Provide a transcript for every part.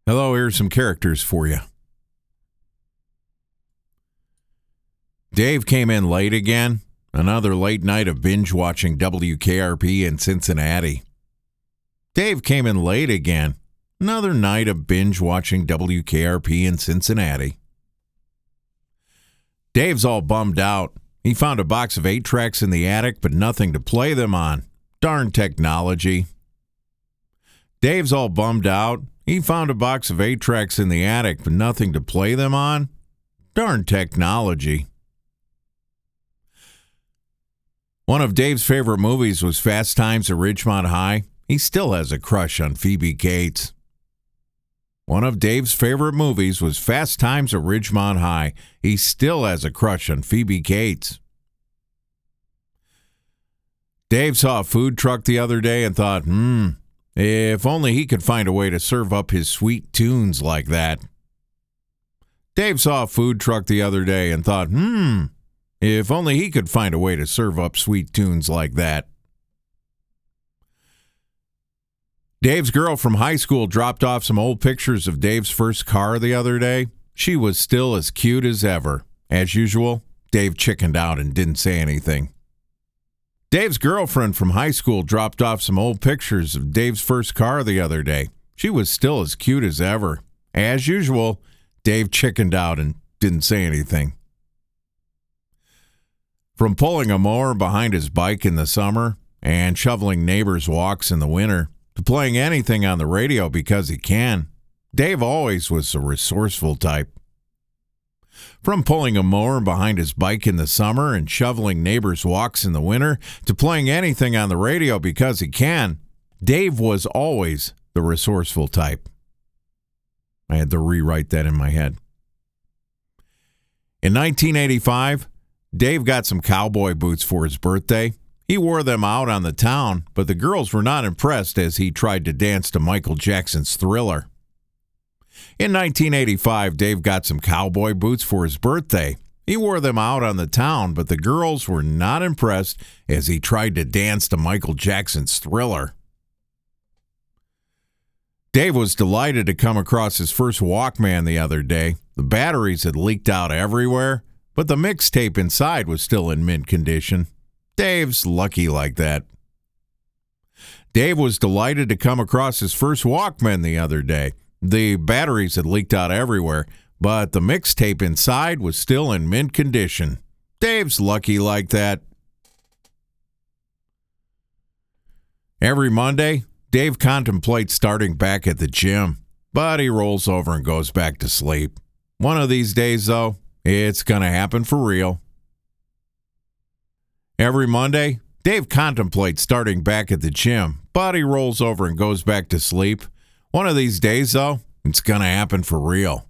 Hello, here's some characters for you. Dave came in late again. Another late night of binge-watching WKRP in Cincinnati. Dave came in late again. Another night of binge-watching WKRP in Cincinnati. Dave's all bummed out. He found a box of 8-tracks in the attic, but nothing to play them on. Darn technology. Dave's all bummed out. He found a box of 8-tracks in the attic, but nothing to play them on. Darn technology. One of Dave's favorite movies was Fast Times at Ridgemont High. He still has a crush on Phoebe Cates. One of Dave's favorite movies was Fast Times at Ridgemont High. He still has a crush on Phoebe Cates. Dave saw a food truck the other day and thought, if only he could find a way to serve up his sweet tunes like that. Dave saw a food truck the other day and thought, if only he could find a way to serve up sweet tunes like that. Dave's girl from high school dropped off some old pictures of Dave's first car the other day. She was still as cute as ever. As usual, Dave chickened out and didn't say anything. Dave's girlfriend from high school dropped off some old pictures of Dave's first car the other day. She was still as cute as ever. As usual, Dave chickened out and didn't say anything. From pulling a mower behind his bike in the summer and shoveling neighbors' walks in the winter to playing anything on the radio because he can, Dave always was a resourceful type. From pulling a mower behind his bike in the summer and shoveling neighbors' walks in the winter to playing anything on the radio because he can, Dave was always the resourceful type. I had to rewrite that in my head. In 1985, Dave got some cowboy boots for his birthday. He wore them out on the town, but the girls were not impressed as he tried to dance to Michael Jackson's Thriller. In 1985, Dave got some cowboy boots for his birthday. He wore them out on the town, but the girls were not impressed as he tried to dance to Michael Jackson's Thriller. Dave was delighted to come across his first Walkman the other day. The batteries had leaked out everywhere, but the mixtape inside was still in mint condition. Dave's lucky like that. Dave was delighted to come across his first Walkman the other day. The batteries had leaked out everywhere, but the mixtape inside was still in mint condition. Dave's lucky like that. Every Monday, Dave contemplates starting back at the gym, but he rolls over and goes back to sleep. One of these days, though, it's going to happen for real. Every Monday, Dave contemplates starting back at the gym, but he rolls over and goes back to sleep. One of these days, though, it's going to happen for real.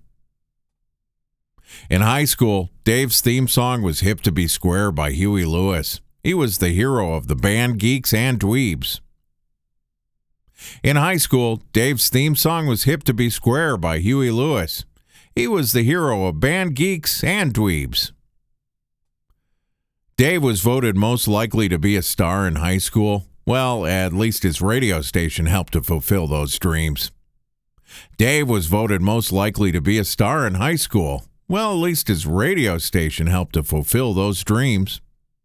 In high school, Dave's theme song was Hip to Be Square by Huey Lewis. He was the hero of the band Geeks and Dweebs. In high school, Dave's theme song was Hip to Be Square by Huey Lewis. He was the hero of band Geeks and Dweebs. Dave was voted most likely to be a star in high school. Well, at least his radio station helped to fulfill those dreams. Dave was voted most likely to be a star in high school. Well, at least his radio station helped to fulfill those dreams.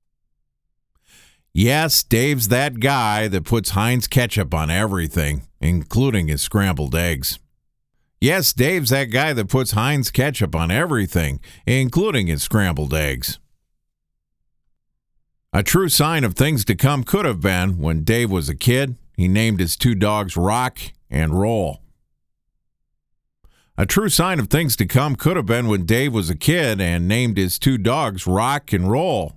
Yes, Dave's that guy that puts Heinz ketchup on everything, including his scrambled eggs. Yes, Dave's that guy that puts Heinz ketchup on everything, including his scrambled eggs. A true sign of things to come could have been when Dave was a kid, he named his 2 dogs Rock and Roll. A true sign of things to come could have been when Dave was a kid and named his 2 dogs Rock and Roll.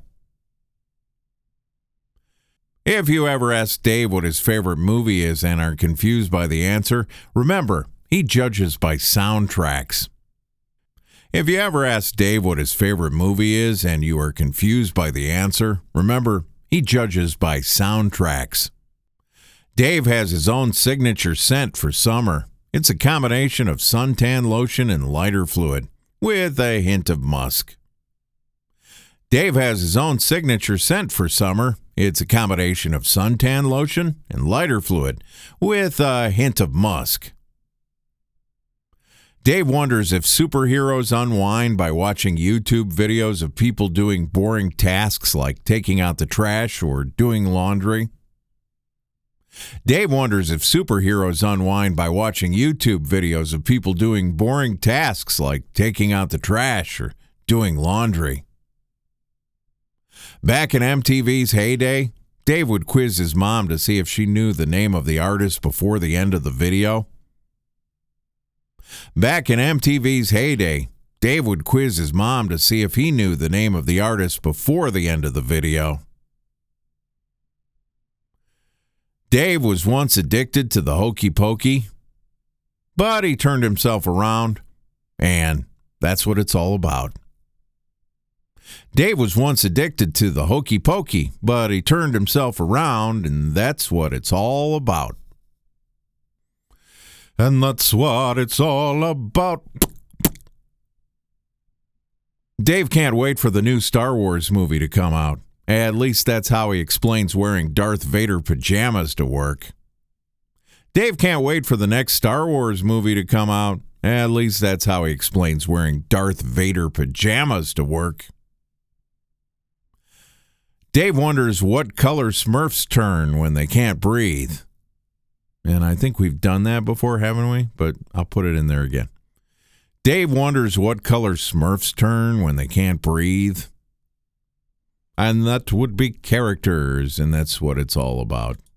If you ever ask Dave what his favorite movie is and are confused by the answer, remember, he judges by soundtracks. If you ever ask Dave what his favorite movie is and you are confused by the answer, remember, he judges by soundtracks. Dave has his own signature scent for summer. It's a combination of suntan lotion and lighter fluid, with a hint of musk. Dave has his own signature scent for summer. It's a combination of suntan lotion and lighter fluid, with a hint of musk. Dave wonders if superheroes unwind by watching YouTube videos of people doing boring tasks like taking out the trash or doing laundry. Dave wonders if superheroes unwind by watching YouTube videos of people doing boring tasks like taking out the trash or doing laundry. Back in MTV's heyday, Dave would quiz his mom to see if she knew the name of the artist before the end of the video. Back in MTV's heyday, Dave would quiz his mom to see if he knew the name of the artist before the end of the video. Dave was once addicted to the hokey pokey, but he turned himself around, and that's what it's all about. Dave was once addicted to the hokey pokey, but he turned himself around, and that's what it's all about. And that's what it's all about. Dave can't wait for the new Star Wars movie to come out. At least that's how he explains wearing Darth Vader pajamas to work. Dave can't wait for the next Star Wars movie to come out. At least that's how he explains wearing Darth Vader pajamas to work. Dave wonders what color Smurfs turn when they can't breathe. And I think we've done that before, haven't we? But I'll put it in there again. Dave wonders what color Smurfs turn when they can't breathe. And that would be characters, and that's what it's all about.